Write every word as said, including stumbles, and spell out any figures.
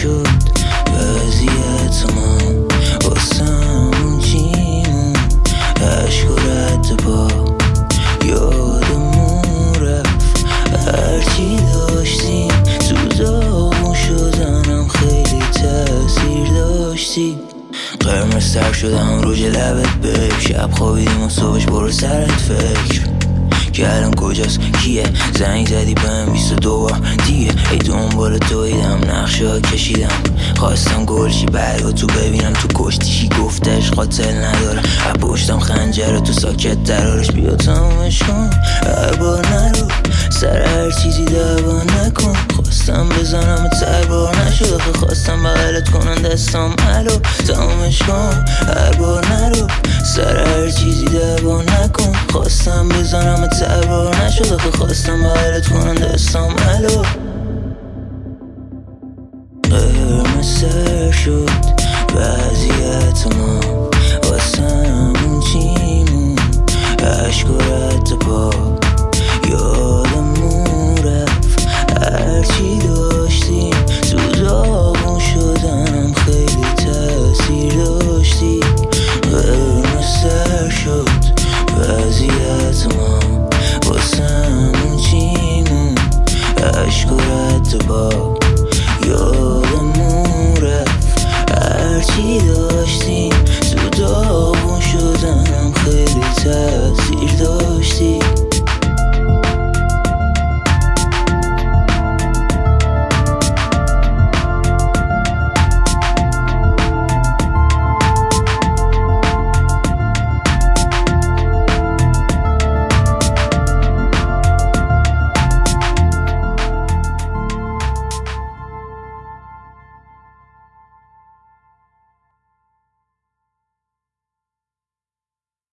شد وضعیت ما واسمون چیمون عشق و رد پا یادمون رفت هرچی داشتیم تو داغون شدنم خیلی تأثیر داشتی قرمز تر شدم روی لبت بیب شب خوابیدیم و صبحش برو سرت فکر که الان کجاست کیه زنگ زدی بهم بیست و دو بار دیگه ای دنبال تویدم نقشه ها کشیدم خواستم گلشی برگا تو ببینم تو کشتیشی گفتش قاتل نداره از پشتم خنجره تو ساکت درارش بیا تمامش کن هر بار نرو سر هر چیزی دعوا نکن خواستم بزنم تر بار نشد آخه خواستم بغلت کنن دستام الو تمامش کن هر بار نرو سر هر چیزی دعوا نکن خواستم بزنم تر بار نشد آخه خواستم بغلت کنن دستام الو قرمز سر شد وضعیت ما واسمون چیمون عشق و رد